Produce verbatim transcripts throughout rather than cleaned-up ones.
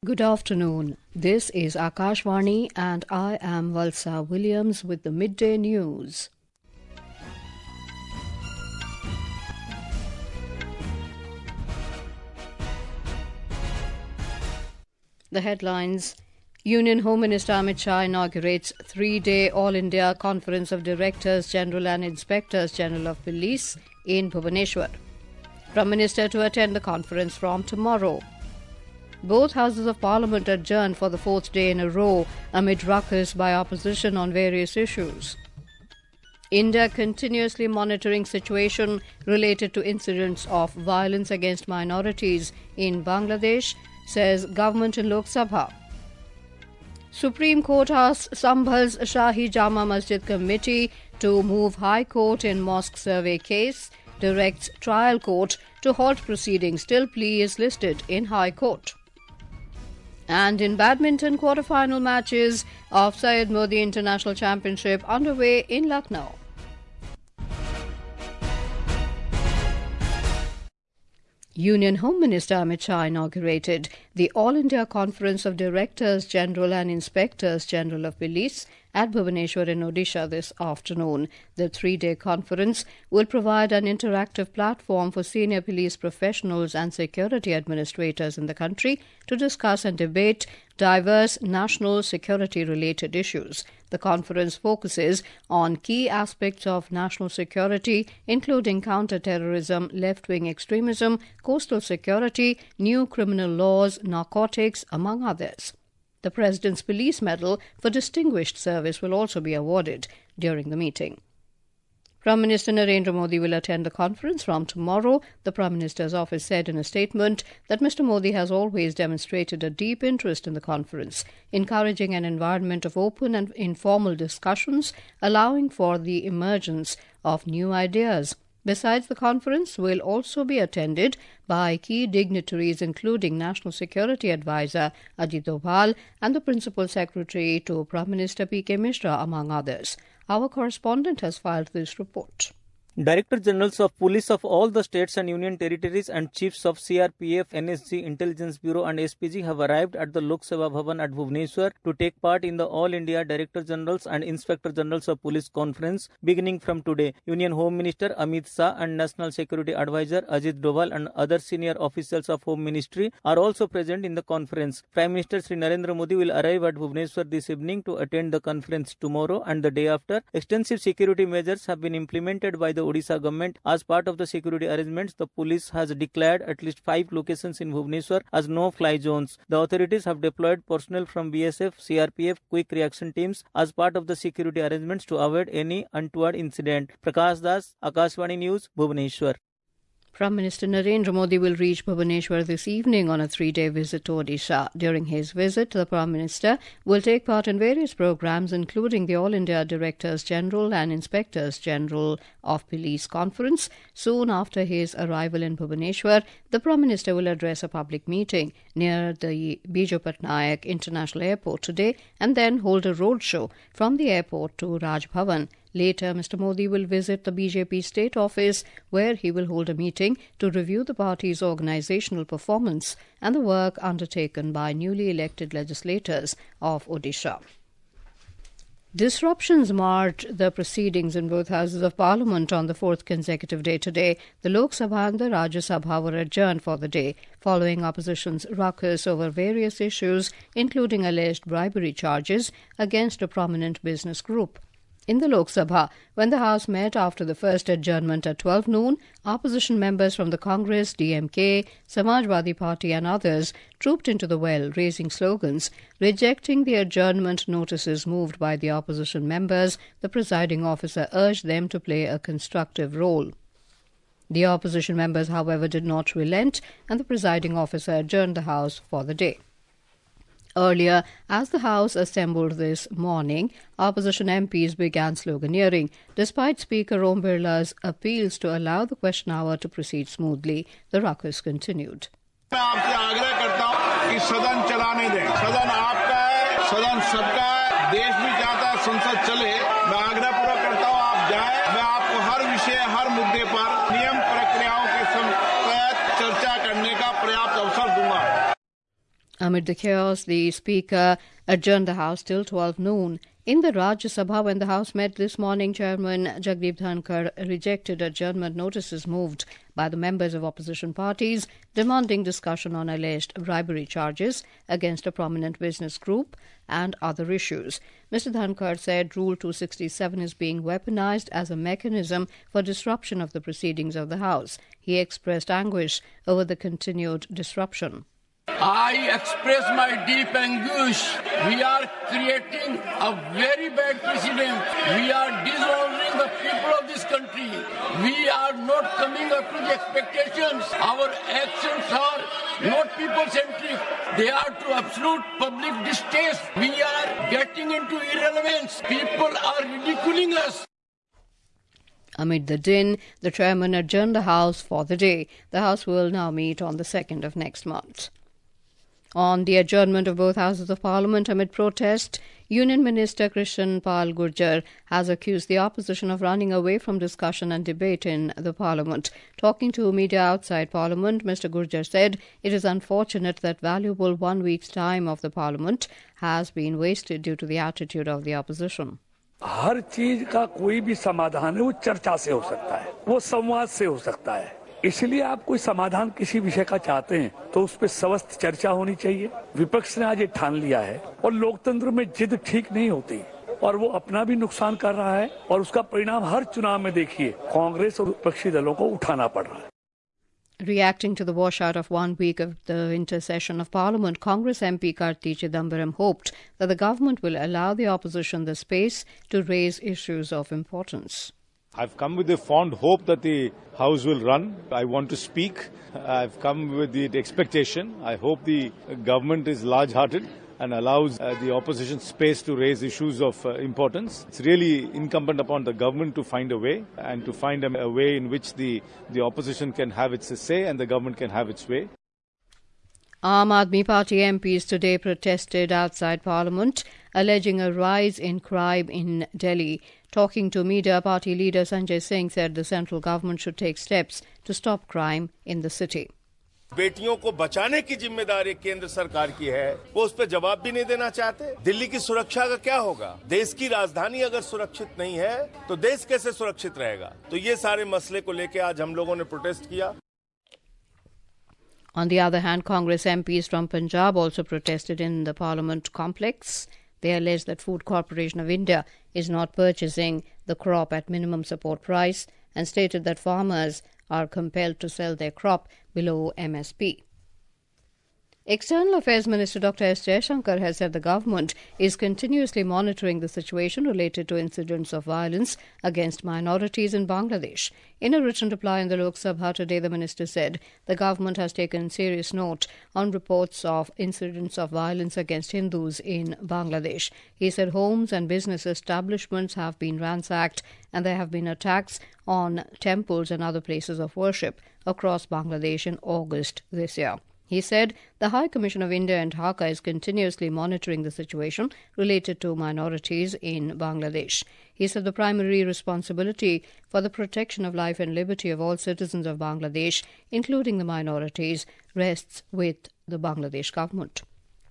Good afternoon. This is Akashvani and I am Valsa Williams with the midday news. The headlines: Union Home Minister Amit Shah inaugurates three-day All India Conference of Directors General and Inspectors General of Police in Bhubaneswar. Prime Minister to attend the conference from tomorrow. Both houses of parliament adjourned for the fourth day in a row amid ruckus by opposition on various issues. India continuously monitoring situation related to incidents of violence against minorities in Bangladesh, says government in Lok Sabha. Supreme Court asks Sambhal's Shahi Jama Masjid Committee to move High Court in mosque survey case, directs trial court to halt proceedings till plea is listed in High Court. And in badminton, quarter-final matches of Syed Modi International Championship underway in Lucknow. Union Home Minister Amit Shah inaugurated the All India Conference of Directors General and Inspectors General of Police at Bhubaneswar in Odisha this afternoon. The three-day conference will provide an interactive platform for senior police professionals and security administrators in the country to discuss and debate diverse national security-related issues. The conference focuses on key aspects of national security, including counter-terrorism, left-wing extremism, coastal security, new criminal laws, narcotics, among others. The President's Police Medal for Distinguished Service will also be awarded during the meeting. Prime Minister Narendra Modi will attend the conference from tomorrow. The Prime Minister's office said in a statement that Mister Modi has always demonstrated a deep interest in the conference, encouraging an environment of open and informal discussions, allowing for the emergence of new ideas. Besides, the conference will also be attended by key dignitaries including National Security Advisor Ajit Doval and the Principal Secretary to Prime Minister P K Mishra, among others. Our correspondent has filed this report. Director Generals of Police of all the states and union territories and chiefs of C R P F, N S G, Intelligence Bureau and S P G have arrived at the Lok Sabha Bhavan at Bhubaneswar to take part in the All India Director Generals and Inspector Generals of Police Conference beginning from today. Union Home Minister Amit Shah and National Security Advisor Ajit Doval and other senior officials of Home Ministry are also present in the conference. Prime Minister Shri Narendra Modi will arrive at Bhubaneswar this evening to attend the conference tomorrow and the day after. Extensive security measures have been implemented by the Odisha government. As part of the security arrangements, the police has declared at least five locations in Bhubaneswar as no-fly zones. The authorities have deployed personnel from B S F, C R P F, quick reaction teams as part of the security arrangements to avoid any untoward incident. Prakash Das, Akashvani News, Bhubaneswar. Prime Minister Narendra Modi will reach Bhubaneswar this evening on a three-day visit to Odisha. During his visit, the Prime Minister will take part in various programs, including the All India Directors General and Inspectors General of Police Conference. Soon after his arrival in Bhubaneswar, the Prime Minister will address a public meeting near the Biju Patnaik International Airport today and then hold a roadshow from the airport to Raj Bhavan. Later, Mister Modi will visit the B J P state office, where he will hold a meeting to review the party's organisational performance and the work undertaken by newly elected legislators of Odisha. Disruptions marred the proceedings in both houses of parliament on the fourth consecutive day today. The Lok Sabha and the Rajya Sabha were adjourned for the day, following opposition's ruckus over various issues, including alleged bribery charges against a prominent business group. In the Lok Sabha, when the House met after the first adjournment at twelve noon, opposition members from the Congress, D M K, Samajwadi Party and others trooped into the well, raising slogans. Rejecting the adjournment notices moved by the opposition members, the presiding officer urged them to play a constructive role. The opposition members, however, did not relent, and the presiding officer adjourned the House for the day. Earlier, as the House assembled this morning, opposition M Ps began sloganeering. Despite Speaker Om Birla's appeals to allow the question hour to proceed smoothly, the ruckus continued. मैं आपसे आग्रह करता हूं कि सदन चलाने दें। सदन आपका है, सदन सबका है, देश भी चाहता है संसद चले। मैं आग्रह पूरा करता हूं आप जाएं। मैं आपको हर विषय, हर मुद्दे पर नियम प्रक्रियाओं के तहत चर्चा करने का पर्याप्त अवसर दूंगा। Amid the chaos, the Speaker adjourned the House till twelve noon. In the Rajya Sabha, when the House met this morning, Chairman Jagdeep Dhankar rejected adjournment notices moved by the members of opposition parties demanding discussion on alleged bribery charges against a prominent business group and other issues. Mister Dhankar said Rule two sixty-seven is being weaponized as a mechanism for disruption of the proceedings of the House. He expressed anguish over the continued disruption. I express my deep anguish. We are creating a very bad precedent. We are dishonoring the people of this country. We are not coming up to the expectations. Our actions are not people-centric. They are to absolute public distaste. We are getting into irrelevance. People are ridiculing us. Amid the din, the chairman adjourned the House for the day. The House will now meet on the second of next month. On the adjournment of both Houses of Parliament amid protest, Union Minister Krishan Pal Gurjar has accused the opposition of running away from discussion and debate in the Parliament. Talking to media outside Parliament, Mister Gurjar said it is unfortunate that valuable one week's time of the Parliament has been wasted due to the attitude of the opposition. हर चीज का कोई भी समाधान है वो चर्चा से हो सकता है, वो संवाद से हो सकता है। इसलिए आप कोई समाधान किसी विषय का चाहते हैं तो उस पर स्वस्थ चर्चा होनी चाहिए। विपक्ष ने आज ये ठान लिया है और लोकतंत्र में जिद ठीक नहीं होती और वो अपना भी नुकसान कर रहा है और उसका परिणाम हर चुनाव में देखिए कांग्रेस और विपक्षी दलों को उठाना पड़ रहा है। Reacting to the washout of one week of the intersession of Parliament, Congress M P Karti Chidambaram hoped that the government will allow the opposition the space to raise issues of importance. I've come with a fond hope that the House will run. I want to speak. I've come with the expectation. I hope the government is large-hearted and allows uh, the opposition space to raise issues of uh, importance. It's really incumbent upon the government to find a way and to find a, a way in which the, the opposition can have its say and the government can have its way. Aam Aadmi Party M Ps today protested outside Parliament, alleging a rise in crime in Delhi. Talking to media, party leader Sanjay Singh said the central government should take steps to stop crime in the city. बेटियों को बचाने की जिम्मेदारी केंद्र सरकार की है, वो उस पर जवाब भी नहीं देना चाहते। दिल्ली की सुरक्षा का क्या होगा? देश की राजधानी अगर सुरक्षित नहीं है तो देश कैसे सुरक्षित रहेगा? तो ये सारे मसले को लेकर आज हम लोगों ने प्रोटेस्ट किया। On the other hand, Congress M Ps from Punjab also protested in the Parliament complex. They alleged that Food Corporation of India is not purchasing the crop at minimum support price and stated that farmers are compelled to sell their crop below M S P. External Affairs Minister Doctor S. Jaishankar has said the government is continuously monitoring the situation related to incidents of violence against minorities in Bangladesh. In a written reply in the Lok Sabha today, the minister said the government has taken serious note on reports of incidents of violence against Hindus in Bangladesh. He said homes and business establishments have been ransacked and there have been attacks on temples and other places of worship across Bangladesh in August this year. He said the High Commission of India in Dhaka is continuously monitoring the situation related to minorities in Bangladesh. He said the primary responsibility for the protection of life and liberty of all citizens of Bangladesh, including the minorities, rests with the Bangladesh government.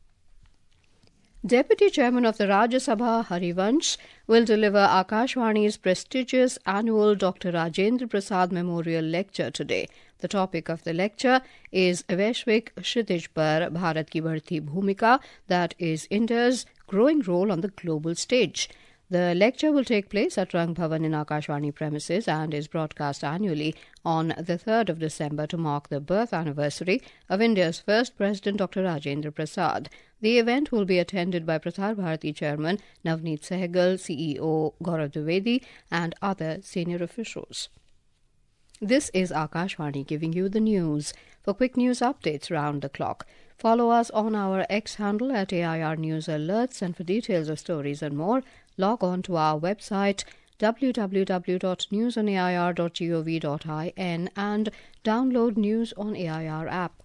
Deputy Chairman of the Rajya Sabha, Harivansh, will deliver Akashvani's prestigious annual Doctor Rajendra Prasad Memorial Lecture today. The topic of the lecture is Vaishvik Kshitij Par Bharat Ki Badhti Bhumika, that is India's growing role on the global stage. The lecture will take place at Rang Bhavan in Akashvani premises and is broadcast annually on the third of December to mark the birth anniversary of India's first President Doctor Rajendra Prasad. The event will be attended by Prasar Bharati Chairman Navneet Sehgal, C E O Gaurav Dwivedi and other senior officials. This is Akashvani giving you the news. For quick news updates round the clock, follow us on our X handle at A I R News Alerts, and for details of stories and more, log on to our website w w w dot news on a i r dot gov dot in and download News on A I R app.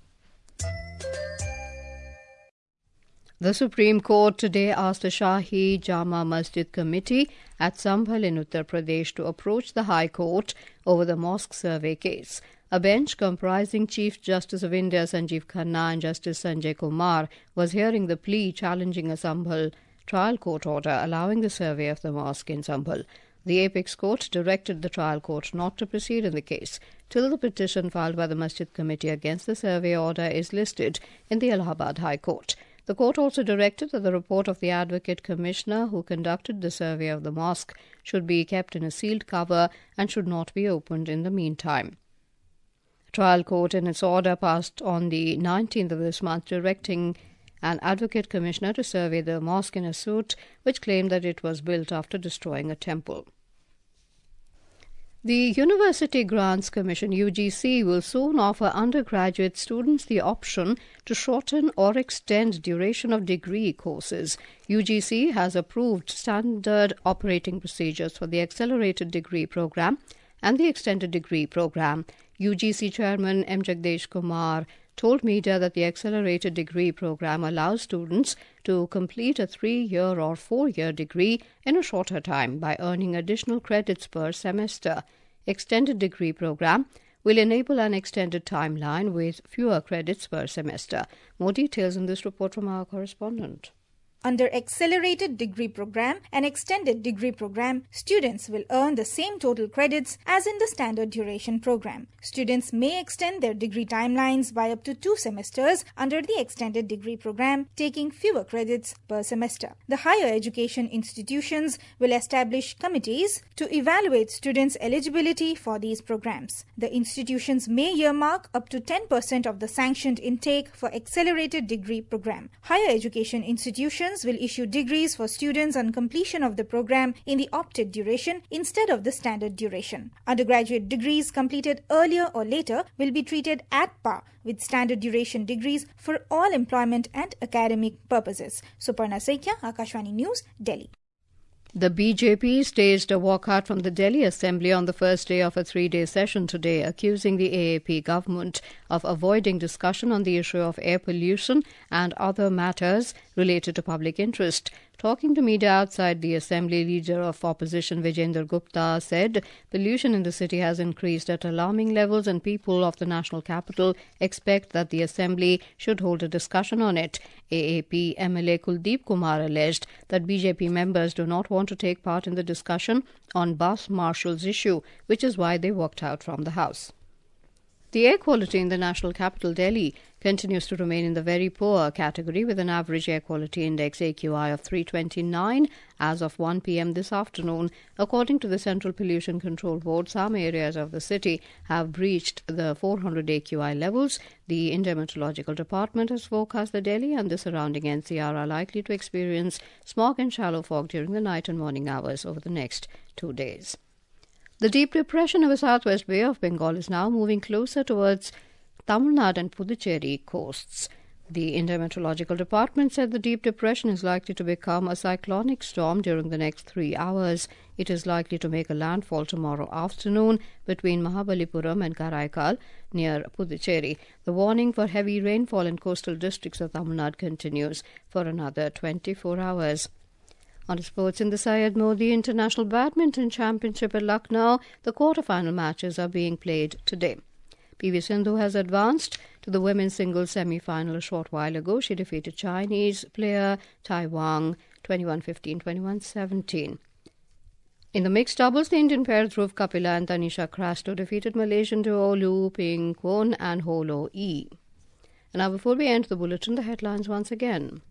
The Supreme Court today asked the Shahi Jama Masjid Committee at Sambhal in Uttar Pradesh to approach the High Court over the mosque survey case. A bench comprising Chief Justice of India Sanjeev Khanna and Justice Sanjay Kumar was hearing the plea challenging a Sambhal trial court order allowing the survey of the mosque in Sambhal. The apex court directed the trial court not to proceed in the case till the petition filed by the Masjid Committee against the survey order is listed in the Allahabad High Court. The court also directed that the report of the Advocate Commissioner who conducted the survey of the mosque should be kept in a sealed cover and should not be opened in the meantime. Trial court in its order passed on the nineteenth of this month directing an Advocate Commissioner to survey the mosque in a suit which claimed that it was built after destroying a temple. The University Grants Commission U G C will soon offer undergraduate students the option to shorten or extend duration of degree courses. U G C has approved standard operating procedures for the accelerated degree program and the extended degree program. U G C Chairman M. Jagdish Kumar told media that the accelerated degree program allows students to complete a three-year or four-year degree in a shorter time by earning additional credits per semester. Extended degree program will enable an extended timeline with fewer credits per semester. More details in this report from our correspondent. Under Accelerated Degree Program and Extended Degree Program, students will earn the same total credits as in the Standard Duration Program. Students may extend their degree timelines by up to two semesters under the Extended Degree Program, taking fewer credits per semester. The higher education institutions will establish committees to evaluate students' eligibility for these programs. The institutions may earmark up to ten percent of the sanctioned intake for Accelerated Degree Program. Higher education institutions will issue degrees for students on completion of the program in the opted duration instead of the standard duration. Undergraduate degrees completed earlier or later will be treated at par with standard duration degrees for all employment and academic purposes. Suparna Saikia, Akashvani News, Delhi. The B J P staged a walkout from the Delhi Assembly on the first day of a three-day session today, accusing the A A P government of avoiding discussion on the issue of air pollution and other matters related to public interest. Talking to media outside the Assembly, leader of opposition Vijender Gupta said pollution in the city has increased at alarming levels and people of the national capital expect that the Assembly should hold a discussion on it. A A P M L A Kuldeep Kumar alleged that B J P members do not want to take part in the discussion on bus marshals issue, which is why they walked out from the House. The air quality in the national capital, Delhi, continues to remain in the very poor category with an average air quality index A Q I of three twenty-nine as of one p.m. this afternoon. According to the Central Pollution Control Board, some areas of the city have breached the four hundred A Q I levels. The Indian Meteorological Department has forecast that Delhi and the surrounding N C R are likely to experience smog and shallow fog during the night and morning hours over the next two days. The deep depression of the southwest Bay of Bengal is now moving closer towards Tamil Nadu and Puducherry coasts. The Indian Meteorological Department said the deep depression is likely to become a cyclonic storm during the next three hours. It is likely to make a landfall tomorrow afternoon between Mahabalipuram and Karaikal near Puducherry. The warning for heavy rainfall in coastal districts of Tamil Nadu continues for another twenty-four hours. On to sports, in the Syed Modi International Badminton Championship at Lucknow, the quarter-final matches are being played today. P V Sindhu has advanced to the women's singles semi-final a short while ago. She defeated Chinese player Tai Wang twenty-one fifteen, twenty-one seventeen. In the mixed doubles, the Indian pair Dhruv Kapila and Tanisha Crasto defeated Malaysian duo Lu Ping Kwon and Ho Lo Yi. And now, before we end the bulletin, the headlines once again.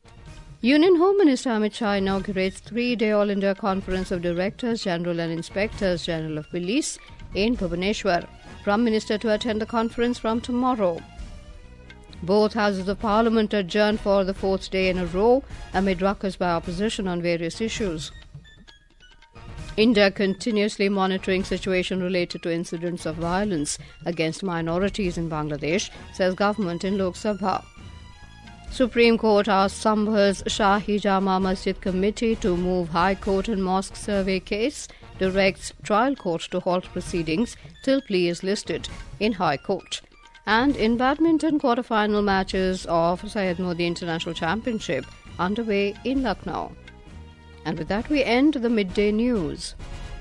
Union Home Minister Amit Shah inaugurates three-day All-India Conference of Directors General and Inspectors General of Police in Bhubaneswar. Prime Minister to attend the conference from tomorrow. Both houses of Parliament adjourned for the fourth day in a row amid ruckus by opposition on various issues. India continuously monitoring situation related to incidents of violence against minorities in Bangladesh, says government in Lok Sabha. Supreme Court asked Sambhal's Shahi Jama Masjid Committee to move High Court and Mosque survey case, directs trial court to halt proceedings till plea is listed in High Court. And in badminton, quarter-final matches of Syed Modi International Championship underway in Lucknow. And with that, we end the midday news.